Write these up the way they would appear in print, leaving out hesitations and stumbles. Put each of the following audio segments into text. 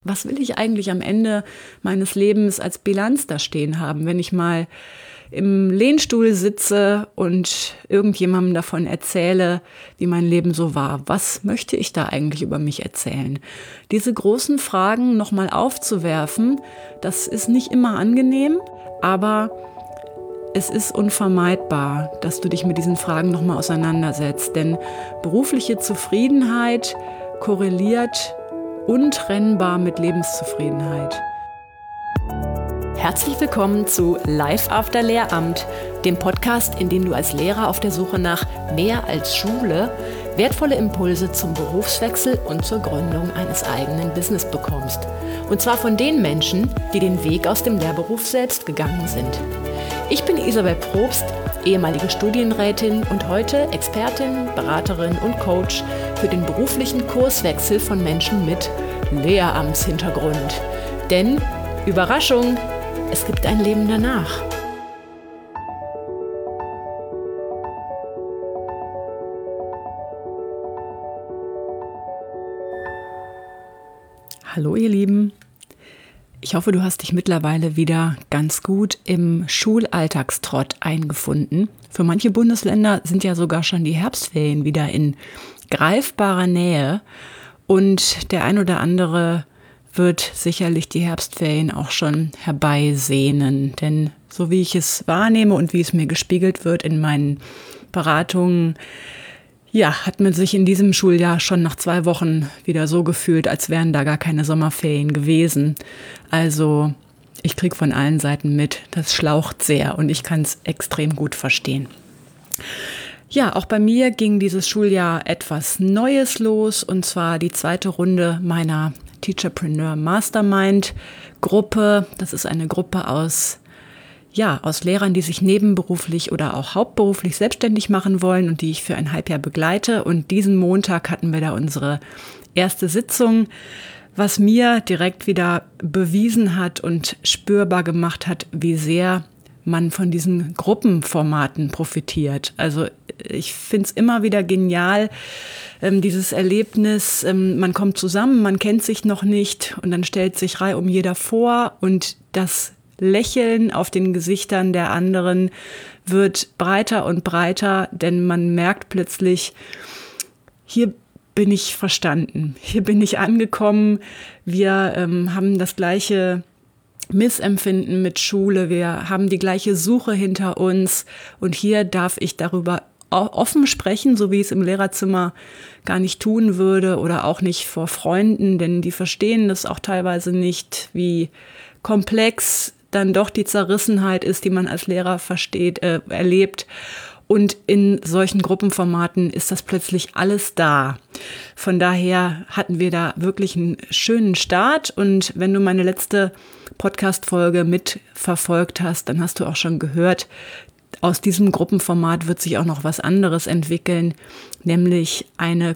was will ich eigentlich am Ende meines Lebens als Bilanz da stehen haben, wenn ich mal im Lehnstuhl sitze und irgendjemandem davon erzähle, wie mein Leben so war. Was möchte ich da eigentlich über mich erzählen? Diese großen Fragen nochmal aufzuwerfen, das ist nicht immer angenehm, aber es ist unvermeidbar, dass du dich mit diesen Fragen nochmal auseinandersetzt. Denn berufliche Zufriedenheit korreliert untrennbar mit Lebenszufriedenheit. Herzlich willkommen zu Life After Lehramt, dem Podcast, in dem du als Lehrer auf der Suche nach mehr als Schule wertvolle Impulse zum Berufswechsel und zur Gründung eines eigenen Business bekommst. Und zwar von den Menschen, die den Weg aus dem Lehrberuf selbst gegangen sind. Ich bin Isabel Probst, ehemalige Studienrätin und heute Expertin, Beraterin und Coach für den beruflichen Kurswechsel von Menschen mit Lehramtshintergrund. Denn, Überraschung, es gibt ein Leben danach. Hallo ihr Lieben. Ich hoffe, du hast dich mittlerweile wieder ganz gut im Schulalltagstrott eingefunden. Für manche Bundesländer sind ja sogar schon die Herbstferien wieder in greifbarer Nähe. Und der ein oder andere wird sicherlich die Herbstferien auch schon herbeisehnen. Denn so wie ich es wahrnehme und wie es mir gespiegelt wird in meinen Beratungen, ja, hat man sich in diesem Schuljahr schon nach 2 Wochen wieder so gefühlt, als wären da gar keine Sommerferien gewesen. Also ich kriege von allen Seiten mit, das schlaucht sehr und ich kann es extrem gut verstehen. Ja, auch bei mir ging dieses Schuljahr etwas Neues los, und zwar die 2. Runde meiner Teacherpreneur Mastermind Gruppe. Das ist eine Gruppe aus Lehrern, die sich nebenberuflich oder auch hauptberuflich selbstständig machen wollen und die ich für ein Halbjahr begleite. Und diesen Montag hatten wir da unsere erste Sitzung, was mir direkt wieder bewiesen hat und spürbar gemacht hat, wie sehr man von diesen Gruppenformaten profitiert. Also ich finde es immer wieder genial, dieses Erlebnis, man kommt zusammen, man kennt sich noch nicht und dann stellt sich reihum jeder vor und das Lächeln auf den Gesichtern der anderen wird breiter und breiter, denn man merkt plötzlich, hier bin ich verstanden, hier bin ich angekommen, wir haben das gleiche Missempfinden mit Schule, wir haben die gleiche Suche hinter uns und hier darf ich darüber offen sprechen, so wie ich es im Lehrerzimmer gar nicht tun würde oder auch nicht vor Freunden, denn die verstehen das auch teilweise nicht, wie komplex dann doch die Zerrissenheit ist, die man als Lehrer erlebt. Und in solchen Gruppenformaten ist das plötzlich alles da. Von daher hatten wir da wirklich einen schönen Start. Und wenn du meine letzte Podcast-Folge mitverfolgt hast, dann hast du auch schon gehört, aus diesem Gruppenformat wird sich auch noch was anderes entwickeln, nämlich eine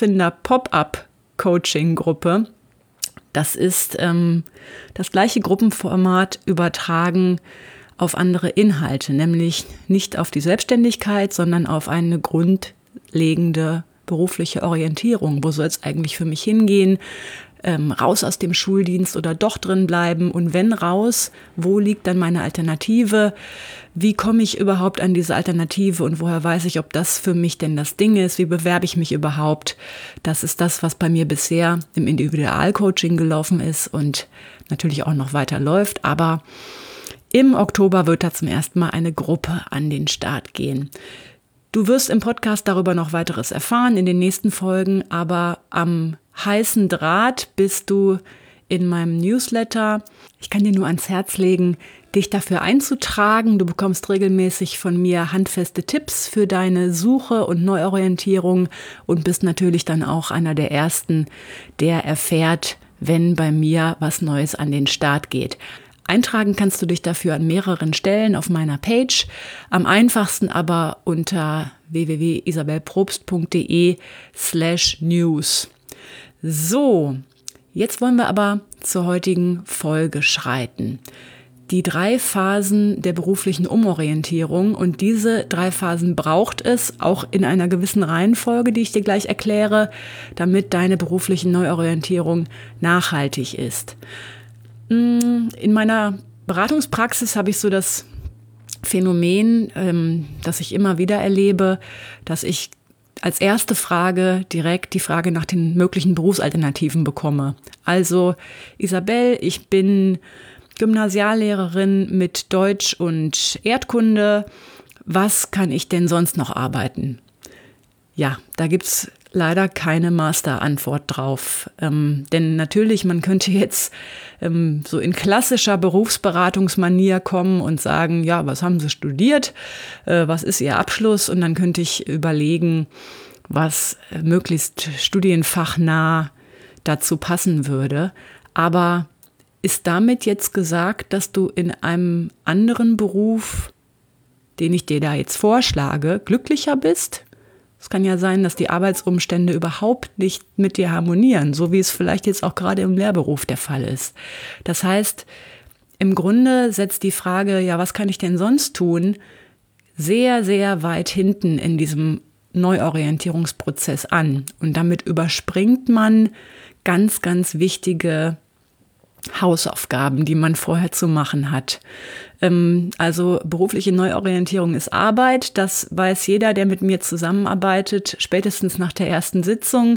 Kursfinder-Pop-up-Coaching-Gruppe. Das ist das gleiche Gruppenformat übertragen auf andere Inhalte, nämlich nicht auf die Selbstständigkeit, sondern auf eine grundlegende berufliche Orientierung. Wo soll es eigentlich für mich hingehen? Raus aus dem Schuldienst oder doch drin bleiben? Und wenn raus, wo liegt dann meine Alternative? Wie komme ich überhaupt an diese Alternative und woher weiß ich, ob das für mich denn das Ding ist? Wie bewerbe ich mich überhaupt? Das ist das, was bei mir bisher im Individualcoaching gelaufen ist und natürlich auch noch weiter läuft. Aber im Oktober wird da zum ersten Mal eine Gruppe an den Start gehen. Du wirst im Podcast darüber noch weiteres erfahren in den nächsten Folgen, aber am heißen Draht bist du in meinem Newsletter. Ich kann dir nur ans Herz legen, dich dafür einzutragen. Du bekommst regelmäßig von mir handfeste Tipps für deine Suche und Neuorientierung und bist natürlich dann auch einer der Ersten, der erfährt, wenn bei mir was Neues an den Start geht. Eintragen kannst du dich dafür an mehreren Stellen auf meiner Page, am einfachsten aber unter www.isabelprobst.de/news. So, jetzt wollen wir aber zur heutigen Folge schreiten. die 3 Phasen der beruflichen Umorientierung. Und diese 3 Phasen braucht es, auch in einer gewissen Reihenfolge, die ich dir gleich erkläre, damit deine berufliche Neuorientierung nachhaltig ist. In meiner Beratungspraxis habe ich so das Phänomen, das ich immer wieder erlebe, dass ich als erste Frage direkt die Frage nach den möglichen Berufsalternativen bekomme. Also, Isabel, ich bin Gymnasiallehrerin mit Deutsch und Erdkunde. Was kann ich denn sonst noch arbeiten? Ja, da gibt's leider keine Masterantwort drauf. Denn natürlich, man könnte jetzt so in klassischer Berufsberatungsmanier kommen und sagen, ja, was haben Sie studiert? Was ist Ihr Abschluss? Und dann könnte ich überlegen, was möglichst studienfachnah dazu passen würde. Aber ist damit jetzt gesagt, dass du in einem anderen Beruf, den ich dir da jetzt vorschlage, glücklicher bist? Es kann ja sein, dass die Arbeitsumstände überhaupt nicht mit dir harmonieren, so wie es vielleicht jetzt auch gerade im Lehrberuf der Fall ist. Das heißt, im Grunde setzt die Frage, ja, was kann ich denn sonst tun, sehr, sehr weit hinten in diesem Neuorientierungsprozess an. Und damit überspringt man ganz, ganz wichtige Hausaufgaben, die man vorher zu machen hat. Also berufliche Neuorientierung ist Arbeit, das weiß jeder, der mit mir zusammenarbeitet, spätestens nach der ersten Sitzung,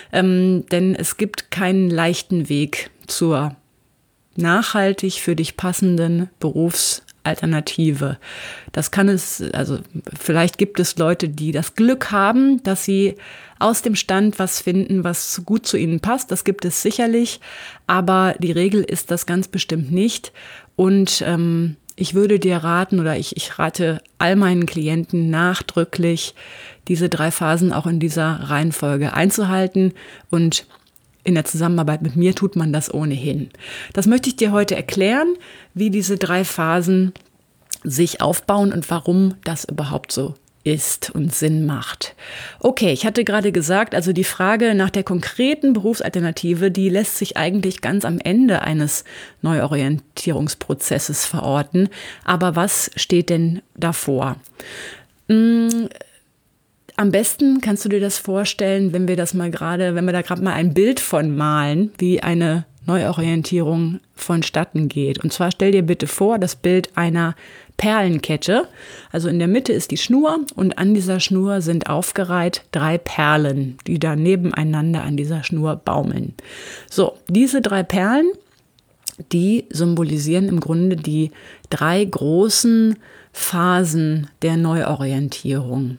denn es gibt keinen leichten Weg zur nachhaltig für dich passenden Berufsalternative. Das kann es, also vielleicht gibt es Leute, die das Glück haben, dass sie aus dem Stand was finden, was gut zu ihnen passt. Das gibt es sicherlich, aber die Regel ist das ganz bestimmt nicht. Und ich würde dir raten, oder ich rate all meinen Klienten nachdrücklich, diese 3 Phasen auch in dieser Reihenfolge einzuhalten. Und in der Zusammenarbeit mit mir tut man das ohnehin. Das möchte ich dir heute erklären, wie diese 3 Phasen sich aufbauen und warum das überhaupt so ist und Sinn macht. Okay, ich hatte gerade gesagt, also die Frage nach der konkreten Berufsalternative, die lässt sich eigentlich ganz am Ende eines Neuorientierungsprozesses verorten. Aber was steht denn davor? Am besten kannst du dir das vorstellen, wenn wir da gerade mal ein Bild von malen, wie eine Neuorientierung vonstatten geht. Und zwar stell dir bitte vor, das Bild einer Perlenkette. Also in der Mitte ist die Schnur und an dieser Schnur sind aufgereiht 3 Perlen, die da nebeneinander an dieser Schnur baumeln. So, diese 3 Perlen, die symbolisieren im Grunde die 3 großen Phasen der Neuorientierung.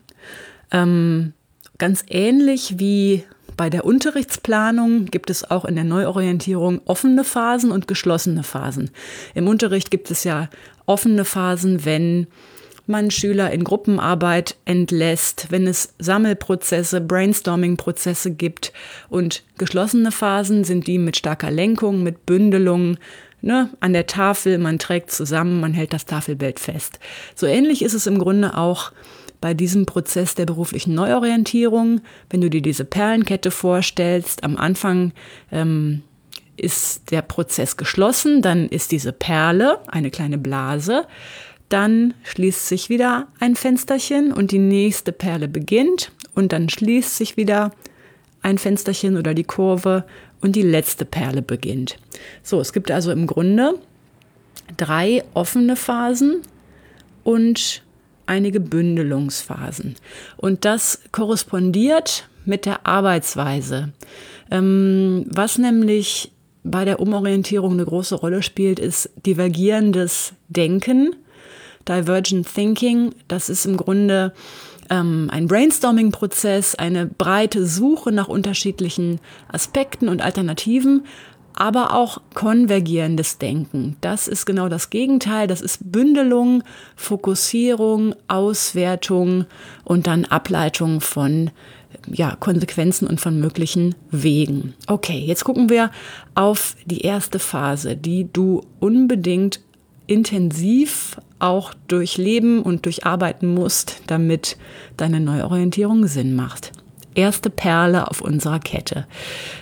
Ganz ähnlich wie bei der Unterrichtsplanung gibt es auch in der Neuorientierung offene Phasen und geschlossene Phasen. Im Unterricht gibt es ja offene Phasen, wenn man Schüler in Gruppenarbeit entlässt, wenn es Sammelprozesse, Brainstorming-Prozesse gibt. Und geschlossene Phasen sind die mit starker Lenkung, mit Bündelung, an der Tafel, man trägt zusammen, man hält das Tafelbild fest. So ähnlich ist es im Grunde auch bei diesem Prozess der beruflichen Neuorientierung. Wenn du dir diese Perlenkette vorstellst, am Anfang ist der Prozess geschlossen, dann ist diese Perle eine kleine Blase, dann schließt sich wieder ein Fensterchen und die nächste Perle beginnt und dann schließt sich wieder ein Fensterchen oder die Kurve und die letzte Perle beginnt. So, es gibt also im Grunde 3 offene Phasen und einige Bündelungsphasen. Und das korrespondiert mit der Arbeitsweise. Was nämlich bei der Umorientierung eine große Rolle spielt, ist divergierendes Denken, Divergent Thinking. Das ist im Grunde ein Brainstorming-Prozess, eine breite Suche nach unterschiedlichen Aspekten und Alternativen, aber auch konvergierendes Denken. Das ist genau das Gegenteil. Das ist Bündelung, Fokussierung, Auswertung und dann Ableitung von Konsequenzen und von möglichen Wegen. Okay, jetzt gucken wir auf die erste Phase, die du unbedingt intensiv auch durchleben und durcharbeiten musst, damit deine Neuorientierung Sinn macht. Erste Perle auf unserer Kette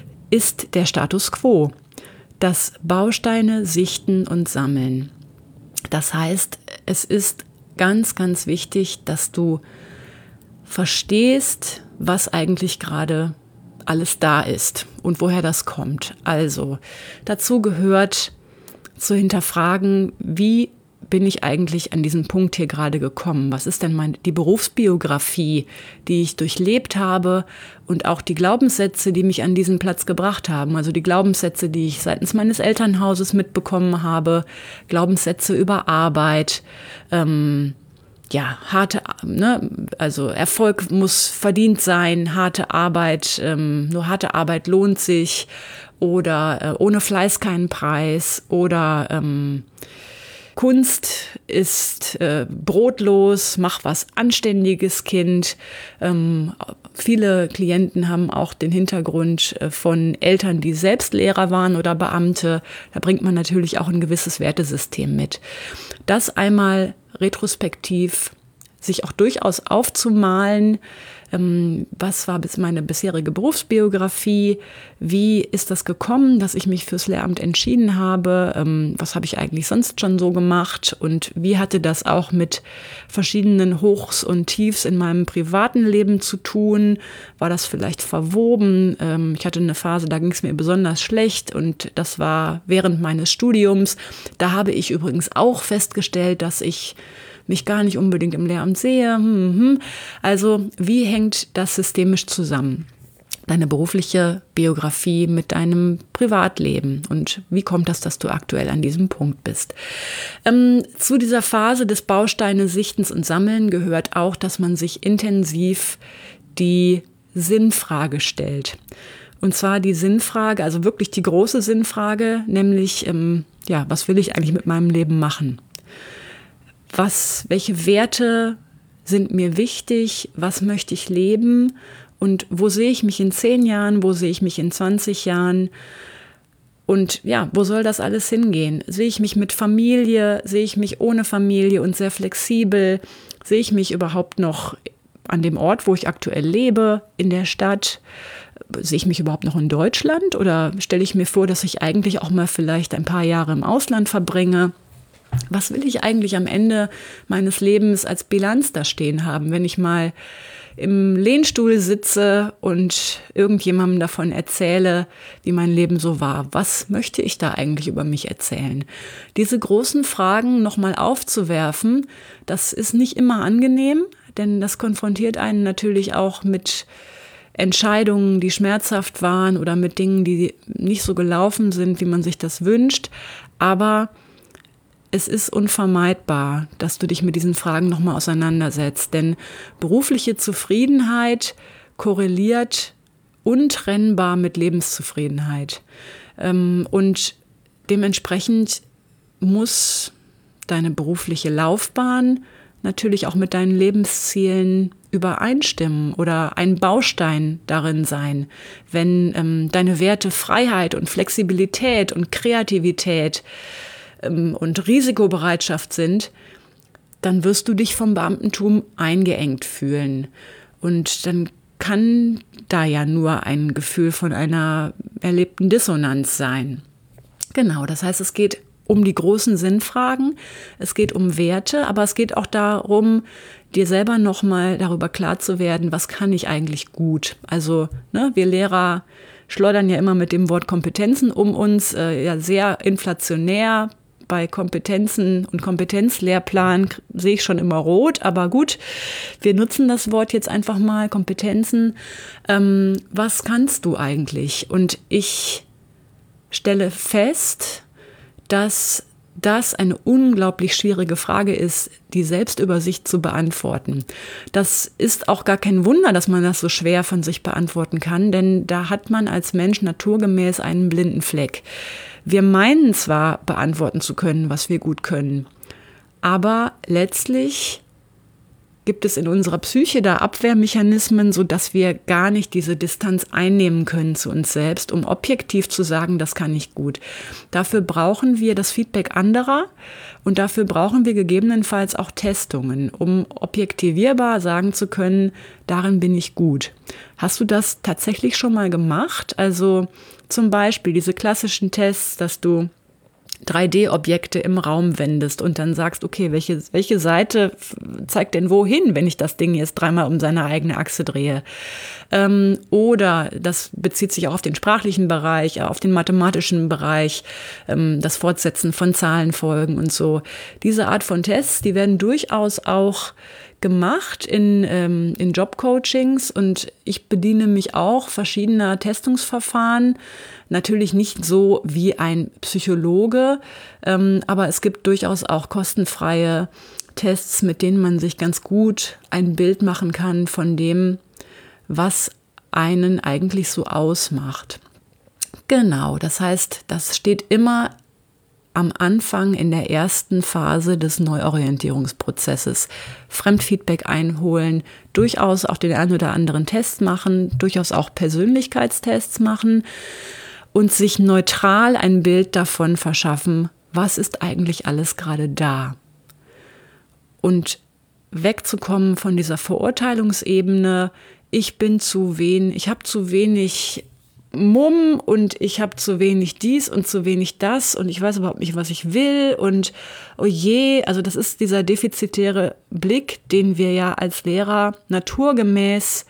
ist der Status quo. Das Bausteine sichten und sammeln. Das heißt, es ist ganz, ganz wichtig, dass du verstehst, was eigentlich gerade alles da ist und woher das kommt. Also dazu gehört zu hinterfragen, wie bin ich eigentlich an diesen Punkt hier gerade gekommen? Was ist denn die Berufsbiografie, die ich durchlebt habe und auch die Glaubenssätze, die mich an diesen Platz gebracht haben? Also die Glaubenssätze, die ich seitens meines Elternhauses mitbekommen habe, Glaubenssätze über Arbeit, also Erfolg muss verdient sein, harte Arbeit, nur harte Arbeit lohnt sich oder ohne Fleiß keinen Preis oder Kunst ist brotlos, mach was Anständiges, Kind. Viele Klienten haben auch den Hintergrund von Eltern, die selbst Lehrer waren oder Beamte. Da bringt man natürlich auch ein gewisses Wertesystem mit. Das einmal retrospektiv sich auch durchaus aufzumalen, was war meine bisherige Berufsbiografie, wie ist das gekommen, dass ich mich fürs Lehramt entschieden habe, was habe ich eigentlich sonst schon so gemacht und wie hatte das auch mit verschiedenen Hochs und Tiefs in meinem privaten Leben zu tun, war das vielleicht verwoben, ich hatte eine Phase, da ging es mir besonders schlecht und das war während meines Studiums, da habe ich übrigens auch festgestellt, dass ich mich gar nicht unbedingt im Lehramt sehe. Also wie hängt das systemisch zusammen? Deine berufliche Biografie mit deinem Privatleben und wie kommt das, dass du aktuell an diesem Punkt bist? Zu dieser Phase des Bausteine-Sichtens und Sammeln gehört auch, dass man sich intensiv die Sinnfrage stellt. Und zwar die Sinnfrage, also wirklich die große Sinnfrage, nämlich, was will ich eigentlich mit meinem Leben machen? Welche Werte sind mir wichtig? Was möchte ich leben? Und wo sehe ich mich in 10 Jahren? Wo sehe ich mich in 20 Jahren? Und ja, wo soll das alles hingehen? Sehe ich mich mit Familie? Sehe ich mich ohne Familie und sehr flexibel? Sehe ich mich überhaupt noch an dem Ort, wo ich aktuell lebe, in der Stadt? Sehe ich mich überhaupt noch in Deutschland? Oder stelle ich mir vor, dass ich eigentlich auch mal vielleicht ein paar Jahre im Ausland verbringe? Was will ich eigentlich am Ende meines Lebens als Bilanz da stehen haben, wenn ich mal im Lehnstuhl sitze und irgendjemandem davon erzähle, wie mein Leben so war? Was möchte ich da eigentlich über mich erzählen? Diese großen Fragen nochmal aufzuwerfen, das ist nicht immer angenehm, denn das konfrontiert einen natürlich auch mit Entscheidungen, die schmerzhaft waren oder mit Dingen, die nicht so gelaufen sind, wie man sich das wünscht. Aber es ist unvermeidbar, dass du dich mit diesen Fragen nochmal auseinandersetzt, denn berufliche Zufriedenheit korreliert untrennbar mit Lebenszufriedenheit. Und dementsprechend muss deine berufliche Laufbahn natürlich auch mit deinen Lebenszielen übereinstimmen oder ein Baustein darin sein. Wenn deine Werte Freiheit und Flexibilität und Kreativität und Risikobereitschaft sind, dann wirst du dich vom Beamtentum eingeengt fühlen. Und dann kann da ja nur ein Gefühl von einer erlebten Dissonanz sein. Genau, das heißt, es geht um die großen Sinnfragen, es geht um Werte, aber es geht auch darum, dir selber nochmal darüber klar zu werden, was kann ich eigentlich gut. Also wir Lehrer schleudern ja immer mit dem Wort Kompetenzen um uns, sehr inflationär. Bei Kompetenzen und Kompetenzlehrplan sehe ich schon immer rot, aber gut, wir nutzen das Wort jetzt einfach mal, Kompetenzen. Was kannst du eigentlich? Und ich stelle fest, dass das eine unglaublich schwierige Frage ist, die Selbstübersicht zu beantworten. Das ist auch gar kein Wunder, dass man das so schwer von sich beantworten kann, denn da hat man als Mensch naturgemäß einen blinden Fleck. Wir meinen zwar, beantworten zu können, was wir gut können, aber letztlich gibt es in unserer Psyche da Abwehrmechanismen, sodass wir gar nicht diese Distanz einnehmen können zu uns selbst, um objektiv zu sagen, das kann ich gut. Dafür brauchen wir das Feedback anderer und dafür brauchen wir gegebenenfalls auch Testungen, um objektivierbar sagen zu können, darin bin ich gut. Hast du das tatsächlich schon mal gemacht? Also zum Beispiel diese klassischen Tests, dass du 3D-Objekte im Raum wendest und dann sagst, okay, welche Seite zeigt denn wohin, wenn ich das Ding jetzt 3-mal um seine eigene Achse drehe? Oder das bezieht sich auch auf den sprachlichen Bereich, auf den mathematischen Bereich, das Fortsetzen von Zahlenfolgen und so. Diese Art von Tests, die werden durchaus auch gemacht in Jobcoachings und ich bediene mich auch verschiedener Testungsverfahren. Natürlich nicht so wie ein Psychologe, aber es gibt durchaus auch kostenfreie Tests, mit denen man sich ganz gut ein Bild machen kann von dem, was einen eigentlich so ausmacht. Genau, das heißt, das steht immer am Anfang in der ersten Phase des Neuorientierungsprozesses. Fremdfeedback einholen, durchaus auch den einen oder anderen Test machen, durchaus auch Persönlichkeitstests machen und sich neutral ein Bild davon verschaffen, was ist eigentlich alles gerade da. Und wegzukommen von dieser Verurteilungsebene, ich habe zu wenig Mumm und ich habe zu wenig dies und zu wenig das und ich weiß überhaupt nicht, was ich will und oh je, also das ist dieser defizitäre Blick, den wir ja als Lehrer naturgemäß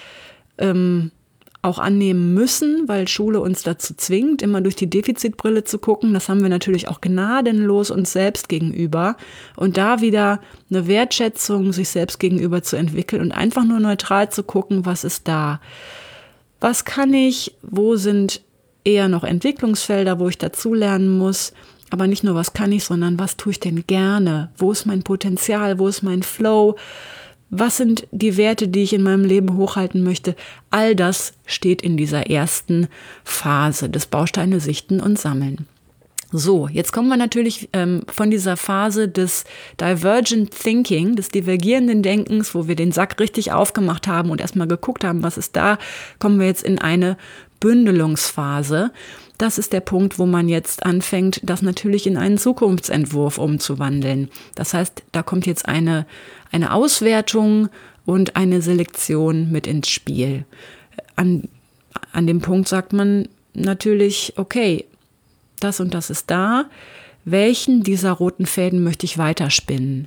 auch annehmen müssen, weil Schule uns dazu zwingt, immer durch die Defizitbrille zu gucken. Das haben wir natürlich auch gnadenlos uns selbst gegenüber und da wieder eine Wertschätzung sich selbst gegenüber zu entwickeln und einfach nur neutral zu gucken, was ist da. Was kann ich, wo sind eher noch Entwicklungsfelder, wo ich dazulernen muss, aber nicht nur was kann ich, sondern was tue ich denn gerne, wo ist mein Potenzial, wo ist mein Flow, was sind die Werte, die ich in meinem Leben hochhalten möchte. All das steht in dieser ersten Phase des Bausteine sichten und sammeln. So, jetzt kommen wir natürlich von dieser Phase des Divergent Thinking, des divergierenden Denkens, wo wir den Sack richtig aufgemacht haben und erstmal geguckt haben, was ist da, kommen wir jetzt in eine Bündelungsphase. Das ist der Punkt, wo man jetzt anfängt, das natürlich in einen Zukunftsentwurf umzuwandeln. Das heißt, da kommt jetzt eine Auswertung und eine Selektion mit ins Spiel. An dem Punkt sagt man natürlich, okay, das und das ist da. Welchen dieser roten Fäden möchte ich weiterspinnen?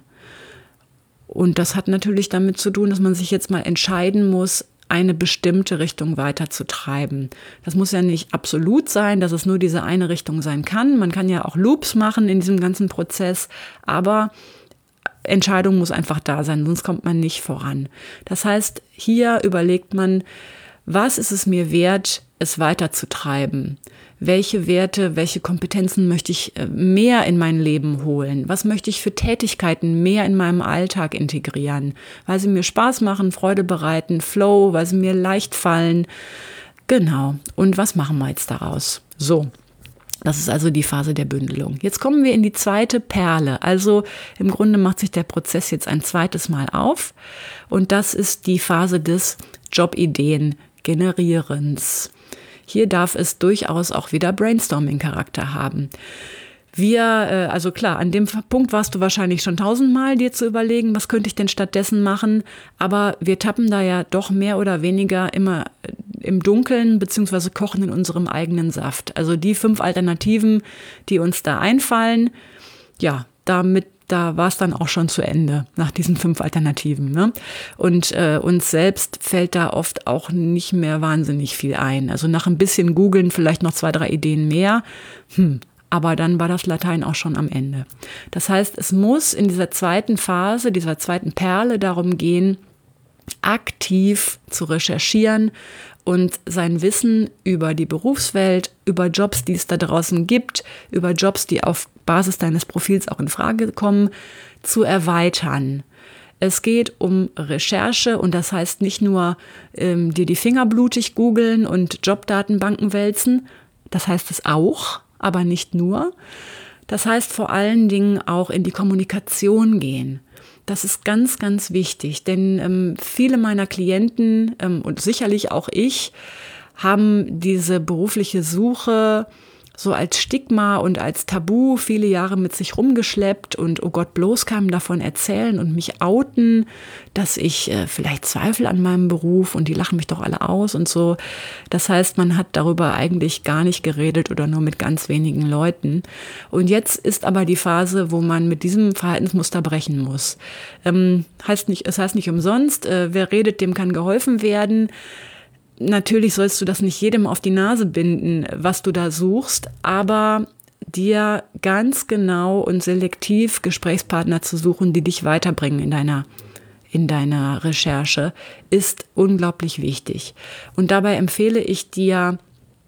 Und das hat natürlich damit zu tun, dass man sich jetzt mal entscheiden muss, eine bestimmte Richtung weiterzutreiben. Das muss ja nicht absolut sein, dass es nur diese eine Richtung sein kann. Man kann ja auch Loops machen in diesem ganzen Prozess, aber Entscheidung muss einfach da sein, sonst kommt man nicht voran. Das heißt, hier überlegt man, was ist es mir wert, es weiterzutreiben? Welche Werte, welche Kompetenzen möchte ich mehr in mein Leben holen? Was möchte ich für Tätigkeiten mehr in meinem Alltag integrieren? Weil sie mir Spaß machen, Freude bereiten, Flow, weil sie mir leicht fallen. Genau. Und was machen wir jetzt daraus? So. Das ist also die Phase der Bündelung. Jetzt kommen wir in die zweite Perle. Also im Grunde macht sich der Prozess jetzt ein zweites Mal auf. Und das ist die Phase des Jobideen-Generierens. Hier darf es durchaus auch wieder Brainstorming-Charakter haben. Also klar, an dem Punkt warst du wahrscheinlich schon 1000-mal, dir zu überlegen, was könnte ich denn stattdessen machen. Aber wir tappen da ja doch mehr oder weniger immer im Dunkeln beziehungsweise kochen in unserem eigenen Saft. Also die 5 Alternativen, die uns da einfallen, ja, da war es dann auch schon zu Ende nach diesen 5 Alternativen. Ne? Und uns selbst fällt da oft auch nicht mehr wahnsinnig viel ein. Also nach ein bisschen Googeln vielleicht noch 2, 3 Ideen mehr. Aber dann war das Latein auch schon am Ende. Das heißt, es muss in dieser zweiten Phase, dieser zweiten Perle darum gehen, aktiv zu recherchieren und sein Wissen über die Berufswelt, über Jobs, die es da draußen gibt, über Jobs, die auf Basis deines Profils auch in Frage kommen, zu erweitern. Es geht um Recherche und das heißt nicht nur dir die Finger blutig googeln und Jobdatenbanken wälzen, das heißt es auch, aber nicht nur. Das heißt vor allen Dingen auch in die Kommunikation gehen. Das ist ganz, ganz wichtig, denn viele meiner Klienten und sicherlich auch ich haben diese berufliche Suche so als Stigma und als Tabu viele Jahre mit sich rumgeschleppt und oh Gott, bloß keinem davon erzählen und mich outen, dass ich vielleicht zweifle an meinem Beruf und die lachen mich doch alle aus und so. Das heißt, man hat darüber eigentlich gar nicht geredet oder nur mit ganz wenigen Leuten. Und jetzt ist aber die Phase, wo man mit diesem Verhaltensmuster brechen muss. Es heißt nicht umsonst, wer redet, dem kann geholfen werden. Natürlich sollst du das nicht jedem auf die Nase binden, was du da suchst, aber dir ganz genau und selektiv Gesprächspartner zu suchen, die dich weiterbringen in deiner Recherche, ist unglaublich wichtig. Und dabei empfehle ich dir,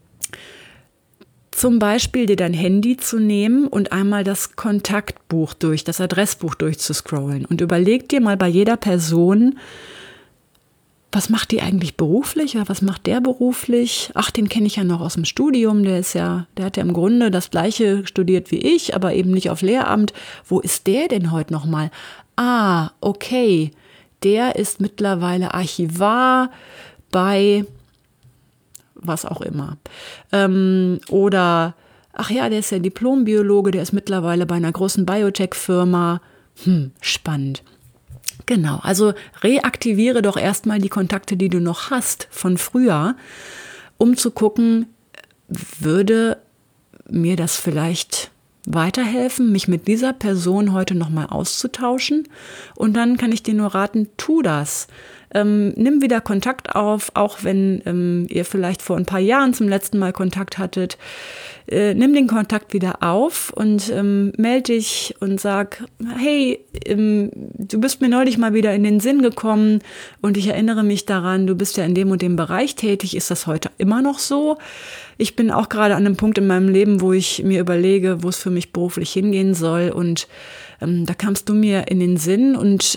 zum Beispiel dir dein Handy zu nehmen und einmal das Kontaktbuch das Adressbuch durchzuscrollen und überleg dir mal bei jeder Person, was macht die eigentlich beruflich oder was macht der beruflich? Ach, den kenne ich ja noch aus dem Studium, der hat ja im Grunde das Gleiche studiert wie ich, aber eben nicht auf Lehramt. Wo ist der denn heute nochmal? Ah, okay, der ist mittlerweile Archivar bei was auch immer. Oder, ach ja, der ist ja Diplombiologe, der ist mittlerweile bei einer großen Biotech-Firma. Spannend. Genau, also reaktiviere doch erstmal die Kontakte, die du noch hast von früher, um zu gucken, würde mir das vielleicht weiterhelfen, mich mit dieser Person heute nochmal auszutauschen. Und dann kann ich dir nur raten, tu das. Nimm wieder Kontakt auf, auch wenn ihr vielleicht vor ein paar Jahren zum letzten Mal Kontakt hattet. Nimm den Kontakt wieder auf und melde dich und sag, hey, du bist mir neulich mal wieder in den Sinn gekommen und ich erinnere mich daran, du bist ja in dem und dem Bereich tätig. Ist das heute immer noch so? Ich bin auch gerade an einem Punkt in meinem Leben, wo ich mir überlege, wo es für mich beruflich hingehen soll. Und da kamst du mir in den Sinn und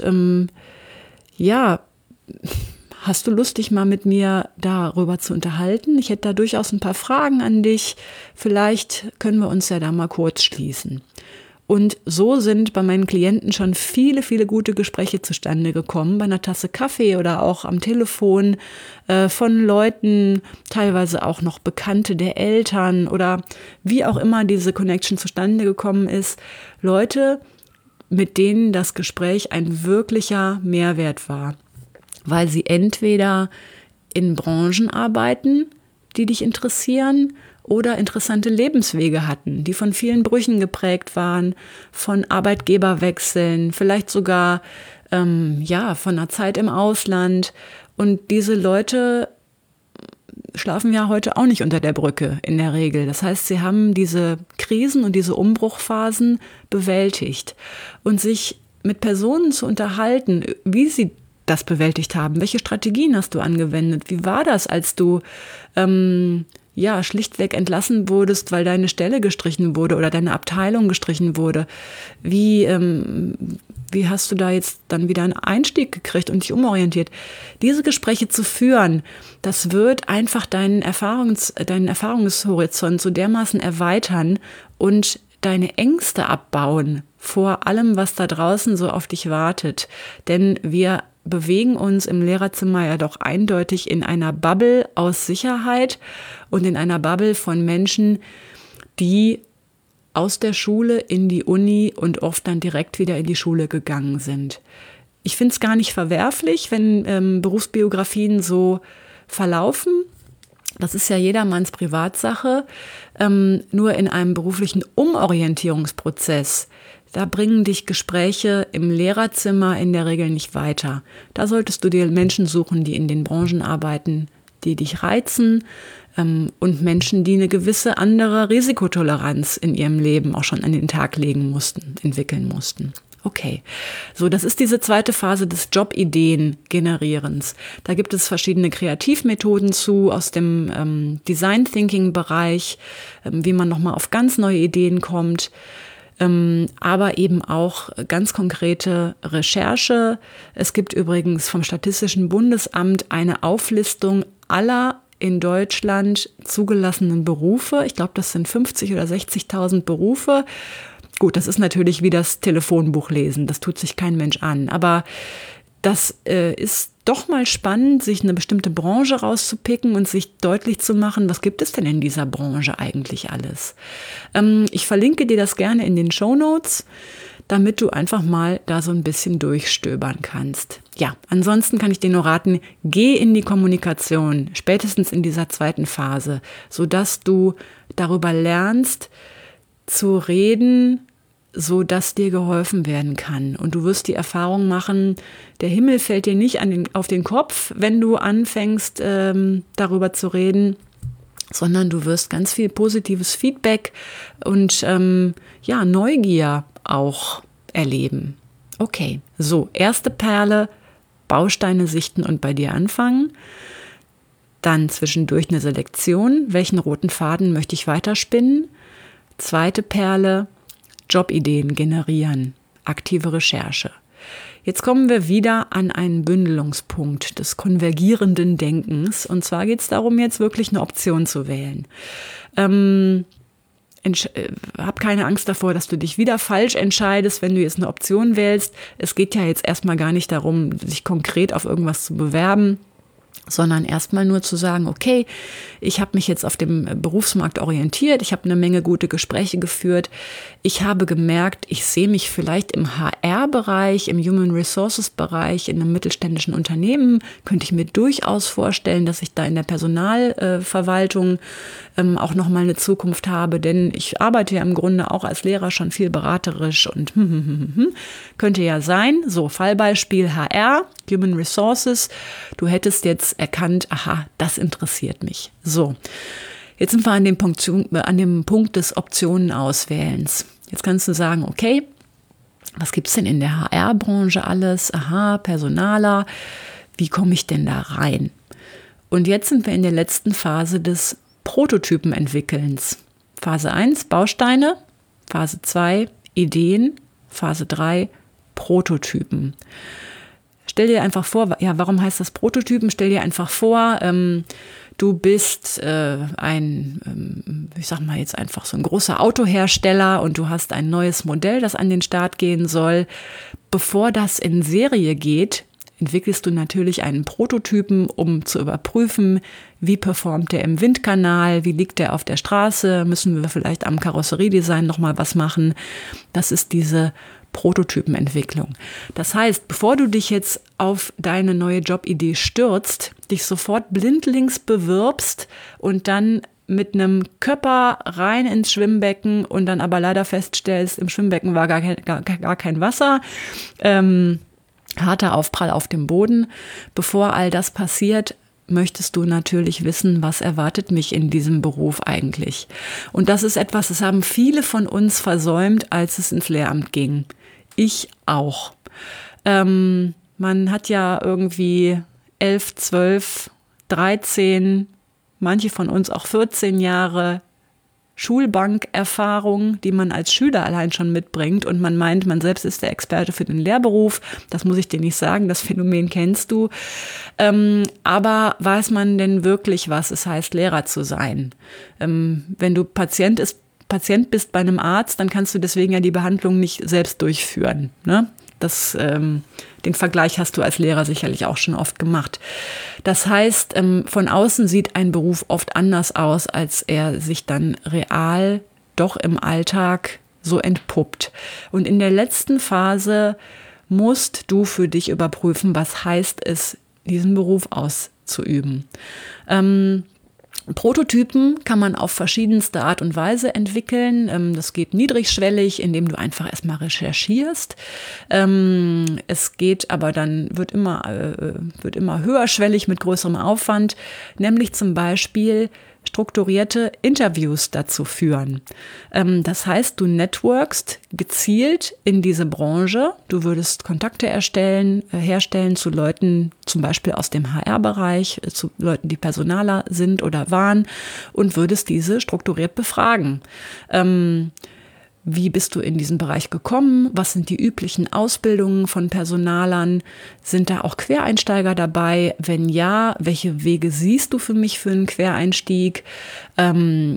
hast du Lust, dich mal mit mir darüber zu unterhalten? Ich hätte da durchaus ein paar Fragen an dich. Vielleicht können wir uns ja da mal kurz schließen. Und so sind bei meinen Klienten schon viele, viele gute Gespräche zustande gekommen, bei einer Tasse Kaffee oder auch am Telefon von Leuten, teilweise auch noch Bekannte der Eltern oder wie auch immer diese Connection zustande gekommen ist. Leute, mit denen das Gespräch ein wirklicher Mehrwert war, weil sie entweder in Branchen arbeiten, die dich interessieren, oder interessante Lebenswege hatten, die von vielen Brüchen geprägt waren, von Arbeitgeberwechseln, vielleicht sogar von einer Zeit im Ausland. Und diese Leute schlafen ja heute auch nicht unter der Brücke in der Regel. Das heißt, sie haben diese Krisen und diese Umbruchphasen bewältigt. Und sich mit Personen zu unterhalten, wie sie das bewältigt haben. Welche Strategien hast du angewendet? Wie war das, als du schlichtweg entlassen wurdest, weil deine Stelle gestrichen wurde oder deine Abteilung gestrichen wurde? Wie hast du da jetzt dann wieder einen Einstieg gekriegt und dich umorientiert? Diese Gespräche zu führen, das wird einfach deinen Erfahrungshorizont so dermaßen erweitern und deine Ängste abbauen vor allem, was da draußen so auf dich wartet. Denn wir bewegen uns im Lehrerzimmer ja doch eindeutig in einer Bubble aus Sicherheit und in einer Bubble von Menschen, die aus der Schule in die Uni und oft dann direkt wieder in die Schule gegangen sind. Ich finde es gar nicht verwerflich, wenn Berufsbiografien so verlaufen. Das ist ja jedermanns Privatsache. Nur in einem beruflichen Umorientierungsprozess, da bringen dich Gespräche im Lehrerzimmer in der Regel nicht weiter. Da solltest du dir Menschen suchen, die in den Branchen arbeiten, die dich reizen, und Menschen, die eine gewisse andere Risikotoleranz in ihrem Leben auch schon an den Tag entwickeln mussten. Okay, so, das ist diese zweite Phase des Jobideen-Generierens. Da gibt es verschiedene Kreativmethoden aus dem Design-Thinking-Bereich, wie man nochmal auf ganz neue Ideen kommt. Aber eben auch ganz konkrete Recherche. Es gibt übrigens vom Statistischen Bundesamt eine Auflistung aller in Deutschland zugelassenen Berufe. Ich glaube, das sind 50.000 oder 60.000 Berufe. Gut, das ist natürlich wie das Telefonbuch lesen. Das tut sich kein Mensch an. Aber das ist doch mal spannend, sich eine bestimmte Branche rauszupicken und sich deutlich zu machen, was gibt es denn in dieser Branche eigentlich alles. Ich verlinke dir das gerne in den Shownotes, damit du einfach mal da so ein bisschen durchstöbern kannst. Ja, ansonsten kann ich dir nur raten, geh in die Kommunikation, spätestens in dieser zweiten Phase, sodass du darüber lernst zu reden, so dass dir geholfen werden kann. Und du wirst die Erfahrung machen, der Himmel fällt dir nicht auf den Kopf, wenn du anfängst, darüber zu reden, sondern du wirst ganz viel positives Feedback und Neugier auch erleben. Okay, so, erste Perle, Bausteine sichten und bei dir anfangen. Dann zwischendurch eine Selektion, welchen roten Faden möchte ich weiterspinnen. Zweite Perle, Jobideen generieren, aktive Recherche. Jetzt kommen wir wieder an einen Bündelungspunkt des konvergierenden Denkens. Und zwar geht es darum, jetzt wirklich eine Option zu wählen. Hab keine Angst davor, dass du dich wieder falsch entscheidest, wenn du jetzt eine Option wählst. Es geht ja jetzt erstmal gar nicht darum, sich konkret auf irgendwas zu bewerben, sondern erstmal nur zu sagen, okay, ich habe mich jetzt auf dem Berufsmarkt orientiert, ich habe eine Menge gute Gespräche geführt, ich habe gemerkt, ich sehe mich vielleicht im HR-Bereich, im Human Resources-Bereich, in einem mittelständischen Unternehmen, könnte ich mir durchaus vorstellen, dass ich da in der Personalverwaltung auch nochmal eine Zukunft habe, denn ich arbeite ja im Grunde auch als Lehrer schon viel beraterisch und könnte ja sein. So, Fallbeispiel HR, Human Resources, du hättest jetzt erkannt, aha, das interessiert mich. So, jetzt sind wir an dem Punkt des Optionen-Auswählens. Jetzt kannst du sagen, okay, was gibt es denn in der HR-Branche alles? Aha, Personaler, wie komme ich denn da rein? Und jetzt sind wir in der letzten Phase des Prototypenentwickelns. Phase 1, Bausteine, Phase 2, Ideen, Phase 3, Prototypen. Stell dir einfach vor, ja, warum heißt das Prototypen? Stell dir einfach vor, du bist ich sag mal jetzt einfach so ein großer Autohersteller und du hast ein neues Modell, das an den Start gehen soll. Bevor das in Serie geht, entwickelst du natürlich einen Prototypen, um zu überprüfen, wie performt der im Windkanal, wie liegt der auf der Straße, müssen wir vielleicht am Karosseriedesign nochmal was machen. Das ist diese Prototypenentwicklung. Das heißt, bevor du dich jetzt auf deine neue Jobidee stürzt, dich sofort blindlings bewirbst und dann mit einem Köpper rein ins Schwimmbecken und dann aber leider feststellst, im Schwimmbecken war gar kein Wasser, harter Aufprall auf dem Boden. Bevor all das passiert, möchtest du natürlich wissen, was erwartet mich in diesem Beruf eigentlich. Und das ist etwas, das haben viele von uns versäumt, als es ins Lehramt ging. Ich auch. Man hat ja irgendwie 11, 12, 13, manche von uns auch 14 Jahre Schulbankerfahrung, die man als Schüler allein schon mitbringt und man meint, man selbst ist der Experte für den Lehrberuf. Das muss ich dir nicht sagen, das Phänomen kennst du. Aber weiß man denn wirklich, was es heißt, Lehrer zu sein? Wenn du Patient bist bei einem Arzt, dann kannst du deswegen ja die Behandlung nicht selbst durchführen, ne? Den Vergleich hast du als Lehrer sicherlich auch schon oft gemacht. Das heißt, von außen sieht ein Beruf oft anders aus, als er sich dann real doch im Alltag so entpuppt. Und in der letzten Phase musst du für dich überprüfen, was heißt es, diesen Beruf auszuüben. Prototypen kann man auf verschiedenste Art und Weise entwickeln. Das geht niedrigschwellig, indem du einfach erstmal recherchierst. Es geht aber dann, wird immer höherschwellig mit größerem Aufwand, nämlich zum Beispiel strukturierte Interviews dazu führen. Das heißt, du networkst gezielt in diese Branche. Du würdest Kontakte herstellen zu Leuten, zum Beispiel aus dem HR-Bereich, zu Leuten, die Personaler sind oder waren und würdest diese strukturiert befragen. Wie bist du in diesen Bereich gekommen? Was sind die üblichen Ausbildungen von Personalern? Sind da auch Quereinsteiger dabei? Wenn ja, welche Wege siehst du für mich für einen Quereinstieg? Keine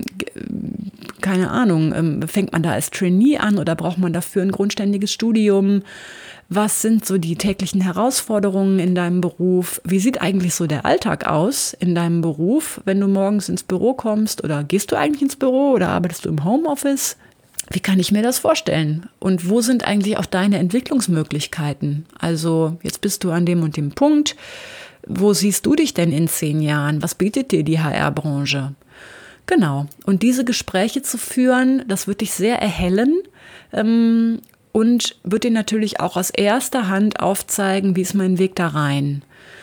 Ahnung, fängt man da als Trainee an oder braucht man dafür ein grundständiges Studium? Was sind so die täglichen Herausforderungen in deinem Beruf? Wie sieht eigentlich so der Alltag aus in deinem Beruf, wenn du morgens ins Büro kommst? Oder gehst du eigentlich ins Büro oder arbeitest du im Homeoffice? Wie kann ich mir das vorstellen? Und wo sind eigentlich auch deine Entwicklungsmöglichkeiten? Also jetzt bist du an dem und dem Punkt. Wo siehst du dich denn in 10 Jahren? Was bietet dir die HR-Branche? Genau. Und diese Gespräche zu führen, das wird dich sehr erhellen und wird dir natürlich auch aus erster Hand aufzeigen, wie ist mein Weg da rein?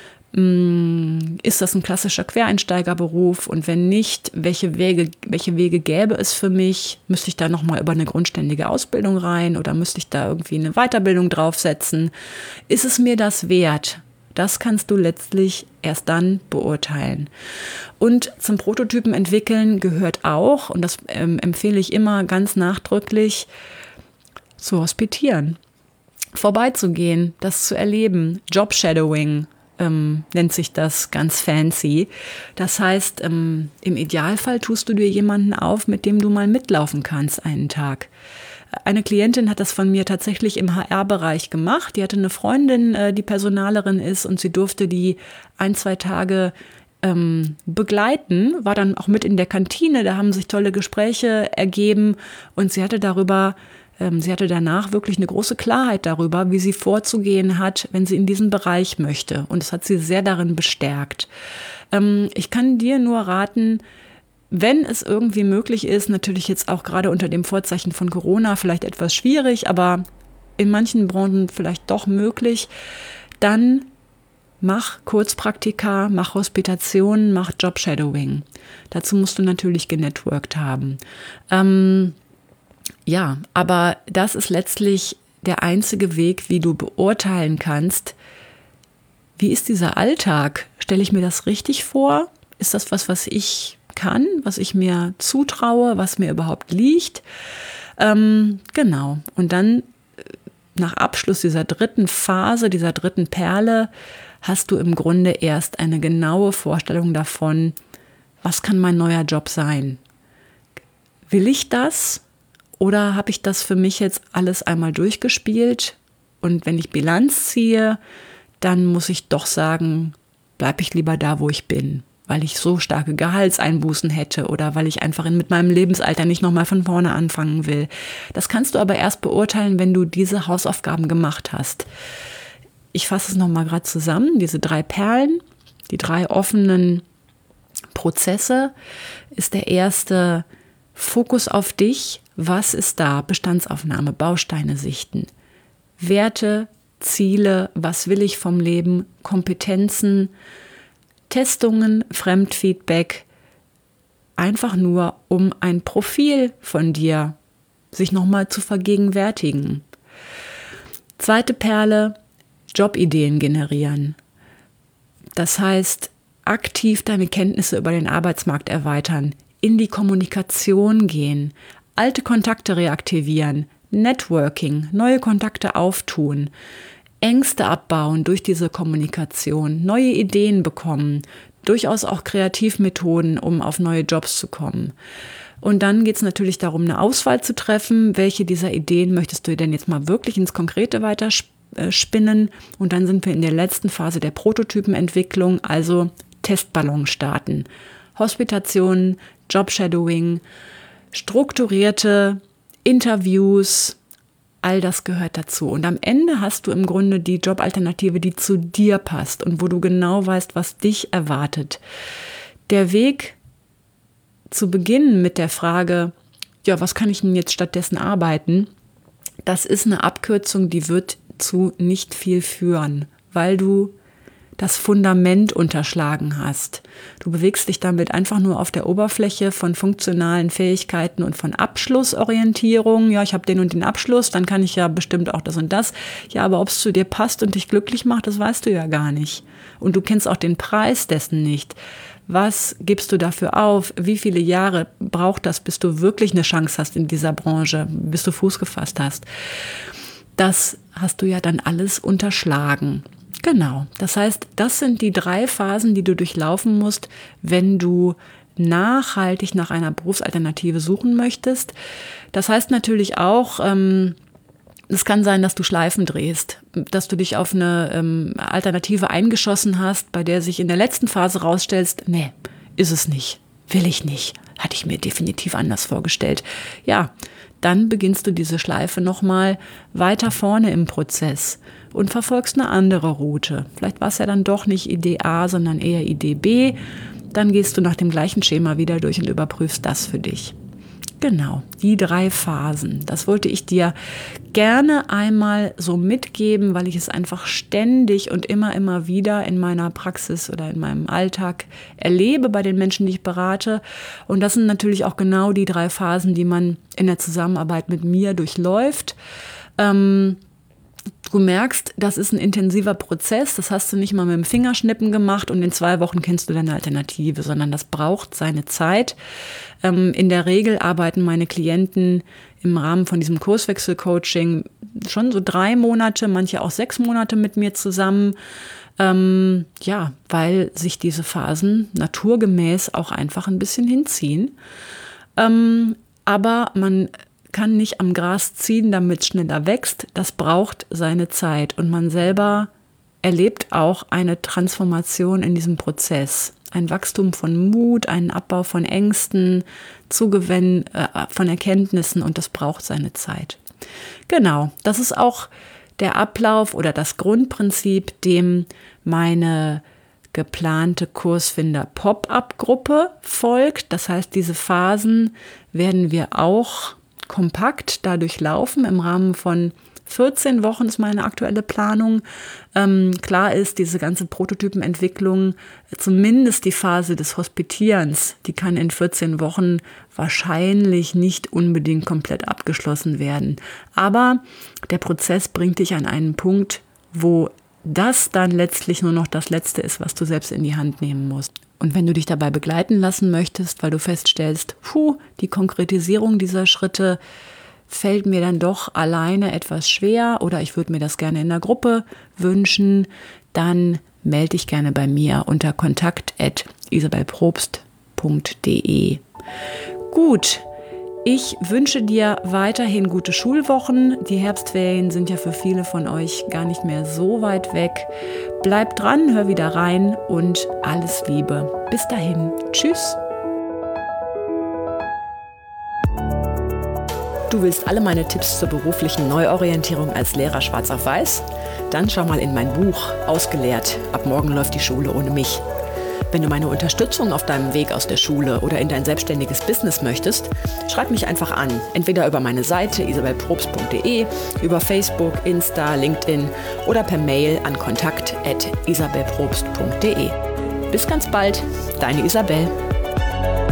Ist das ein klassischer Quereinsteigerberuf? Und wenn nicht, welche Wege gäbe es für mich? Müsste ich da nochmal über eine grundständige Ausbildung rein oder müsste ich da irgendwie eine Weiterbildung draufsetzen? Ist es mir das wert? Das kannst du letztlich erst dann beurteilen. Und zum Prototypen entwickeln gehört auch, und das empfehle ich immer ganz nachdrücklich, zu hospitieren, vorbeizugehen, das zu erleben. Job-Shadowing nennt sich das ganz fancy. Das heißt, im Idealfall tust du dir jemanden auf, mit dem du mal mitlaufen kannst einen Tag. Eine Klientin hat das von mir tatsächlich im HR-Bereich gemacht. Die hatte eine Freundin, die Personalerin ist, und sie durfte die 1-2 Tage begleiten, war dann auch mit in der Kantine. Da haben sich tolle Gespräche ergeben und sie hatte danach wirklich eine große Klarheit darüber, wie sie vorzugehen hat, wenn sie in diesen Bereich möchte. Und das hat sie sehr darin bestärkt. Ich kann dir nur raten, wenn es irgendwie möglich ist, natürlich jetzt auch gerade unter dem Vorzeichen von Corona vielleicht etwas schwierig, aber in manchen Branchen vielleicht doch möglich, dann mach Kurzpraktika, mach Hospitationen, mach Job-Shadowing. Dazu musst du natürlich genetworked haben. Ja, aber das ist letztlich der einzige Weg, wie du beurteilen kannst, wie ist dieser Alltag? Stelle ich mir das richtig vor? Ist das was ich kann, was ich mir zutraue, was mir überhaupt liegt? Genau. Und dann nach Abschluss dieser 3. Phase, dieser 3. Perle, hast du im Grunde erst eine genaue Vorstellung davon, was kann mein neuer Job sein? Will ich das? Oder habe ich das für mich jetzt alles einmal durchgespielt? Und wenn ich Bilanz ziehe, dann muss ich doch sagen, bleibe ich lieber da, wo ich bin, weil ich so starke Gehaltseinbußen hätte oder weil ich einfach mit meinem Lebensalter nicht nochmal von vorne anfangen will. Das kannst du aber erst beurteilen, wenn du diese Hausaufgaben gemacht hast. Ich fasse es nochmal gerade zusammen, diese 3 Perlen, die 3 offenen Prozesse, ist der erste Fokus auf dich. Was ist da? Bestandsaufnahme, Bausteine sichten, Werte, Ziele, was will ich vom Leben, Kompetenzen, Testungen, Fremdfeedback, einfach nur, um ein Profil von dir sich nochmal zu vergegenwärtigen. 2. Perle, Jobideen generieren. Das heißt, aktiv deine Kenntnisse über den Arbeitsmarkt erweitern, in die Kommunikation gehen, alte Kontakte reaktivieren, Networking, neue Kontakte auftun, Ängste abbauen durch diese Kommunikation, neue Ideen bekommen, durchaus auch Kreativmethoden, um auf neue Jobs zu kommen. Und dann geht es natürlich darum, eine Auswahl zu treffen, welche dieser Ideen möchtest du denn jetzt mal wirklich ins Konkrete weiterspinnen. Und dann sind wir in der letzten Phase der Prototypenentwicklung, also Testballon starten. Hospitationen, Job-Shadowing, strukturierte Interviews, all das gehört dazu. Und am Ende hast du im Grunde die Jobalternative, die zu dir passt und wo du genau weißt, was dich erwartet. Der Weg zu beginnen mit der Frage, ja, was kann ich denn jetzt stattdessen arbeiten? Das ist eine Abkürzung, die wird zu nicht viel führen, weil du das Fundament unterschlagen hast. Du bewegst dich damit einfach nur auf der Oberfläche von funktionalen Fähigkeiten und von Abschlussorientierung. Ja, ich habe den und den Abschluss, dann kann ich ja bestimmt auch das und das. Ja, aber ob es zu dir passt und dich glücklich macht, das weißt du ja gar nicht. Und du kennst auch den Preis dessen nicht. Was gibst du dafür auf? Wie viele Jahre braucht das, bis du wirklich eine Chance hast in dieser Branche, bis du Fuß gefasst hast? Das hast du ja dann alles unterschlagen. Genau. Das heißt, das sind die 3 Phasen, die du durchlaufen musst, wenn du nachhaltig nach einer Berufsalternative suchen möchtest. Das heißt natürlich auch, es kann sein, dass du Schleifen drehst, dass du dich auf eine Alternative eingeschossen hast, bei der sich in der letzten Phase rausstellst, nee, ist es nicht, will ich nicht, hatte ich mir definitiv anders vorgestellt. Ja, dann beginnst du diese Schleife nochmal weiter vorne im Prozess und verfolgst eine andere Route. Vielleicht war es ja dann doch nicht Idee A, sondern eher Idee B. Dann gehst du nach dem gleichen Schema wieder durch und überprüfst das für dich. Genau, die 3 Phasen. Das wollte ich dir gerne einmal so mitgeben, weil ich es einfach ständig und immer wieder in meiner Praxis oder in meinem Alltag erlebe bei den Menschen, die ich berate. Und das sind natürlich auch genau die 3 Phasen, die man in der Zusammenarbeit mit mir durchläuft. Du merkst, das ist ein intensiver Prozess, das hast du nicht mal mit dem Fingerschnippen gemacht und in 2 Wochen kennst du deine Alternative, sondern das braucht seine Zeit. In der Regel arbeiten meine Klienten im Rahmen von diesem Kurswechsel-Coaching schon so 3 Monate, manche auch 6 Monate mit mir zusammen, weil sich diese Phasen naturgemäß auch einfach ein bisschen hinziehen. Aber man kann nicht am Gras ziehen, damit es schneller wächst. Das braucht seine Zeit. Und man selber erlebt auch eine Transformation in diesem Prozess. Ein Wachstum von Mut, einen Abbau von Ängsten, Zugewinn von Erkenntnissen. Und das braucht seine Zeit. Genau, das ist auch der Ablauf oder das Grundprinzip, dem meine geplante Kursfinder-Pop-up-Gruppe folgt. Das heißt, diese Phasen werden wir auch kompakt dadurch laufen. Im Rahmen von 14 Wochen ist meine aktuelle Planung. Klar ist, diese ganze Prototypenentwicklung, zumindest die Phase des Hospitierens, die kann in 14 Wochen wahrscheinlich nicht unbedingt komplett abgeschlossen werden. Aber der Prozess bringt dich an einen Punkt, wo das dann letztlich nur noch das Letzte ist, was du selbst in die Hand nehmen musst. Und wenn du dich dabei begleiten lassen möchtest, weil du feststellst, die Konkretisierung dieser Schritte fällt mir dann doch alleine etwas schwer oder ich würde mir das gerne in der Gruppe wünschen, dann melde dich gerne bei mir unter kontakt@isabelprobst.de. Gut. Ich wünsche dir weiterhin gute Schulwochen. Die Herbstferien sind ja für viele von euch gar nicht mehr so weit weg. Bleib dran, hör wieder rein und alles Liebe. Bis dahin. Tschüss. Du willst alle meine Tipps zur beruflichen Neuorientierung als Lehrer schwarz auf weiß? Dann schau mal in mein Buch Ausgelehrt. Ab morgen läuft die Schule ohne mich. Wenn du meine Unterstützung auf deinem Weg aus der Schule oder in dein selbstständiges Business möchtest, schreib mich einfach an. Entweder über meine Seite isabelprobst.de, über Facebook, Insta, LinkedIn oder per Mail an kontakt@isabelprobst.de. Bis ganz bald, deine Isabel.